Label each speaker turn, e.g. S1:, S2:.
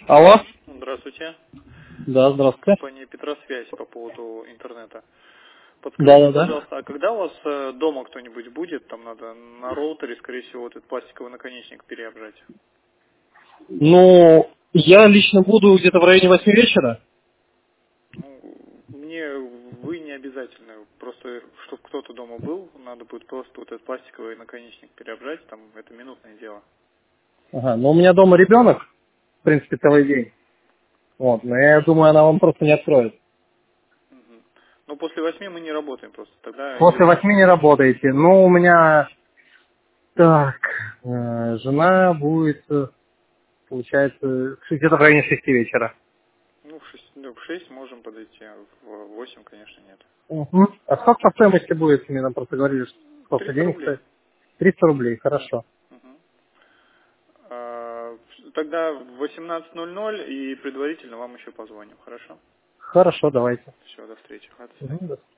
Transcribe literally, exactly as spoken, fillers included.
S1: Алло?
S2: Здравствуйте.
S1: Да, здравствуйте.
S2: Компания Петросвязь по поводу интернета.
S1: Да,
S2: Подскажите,
S1: да, да.
S2: пожалуйста, а когда у вас э, дома кто-нибудь будет? Там надо на роутере, скорее всего, вот этот пластиковый наконечник переобжать.
S1: Ну, я лично буду где-то в районе восьми вечера.
S2: Ну, мне вы не обязательно. Просто, чтобы кто-то дома был, надо будет просто вот этот пластиковый наконечник переобжать. Там это минутное дело.
S1: Ага, но у меня дома ребенок, в принципе, целый день. Вот, но я думаю, она вам просто не откроет.
S2: Мгм. Но после восьми мы не работаем просто. Тогда
S1: После
S2: или...
S1: восьми не работаете. Ну, у меня, так, э, жена будет, э, получается, где-то в районе шести вечера.
S2: Ну, в шесть, ну, в шесть можем подойти, а в восемь, конечно, нет.
S1: Угу. А сколько по стоимости будет? Мне там просто говорили, что сколько
S2: триста
S1: денег
S2: рублей.
S1: стоит? триста рублей, хорошо.
S2: Мгм. А, Тогда в восемнадцать ноль ноль и предварительно вам еще позвоним, хорошо?
S1: Хорошо, давайте.
S2: Все, до встречи. До
S1: Угу,
S2: свидания.
S1: до